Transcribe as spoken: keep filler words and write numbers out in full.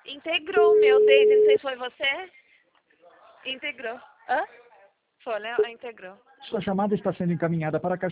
Integrou o meu, Daisy. Não sei se foi você. Integrou. Hã? Foi, né? Integrou. Sua chamada está sendo encaminhada para a caixa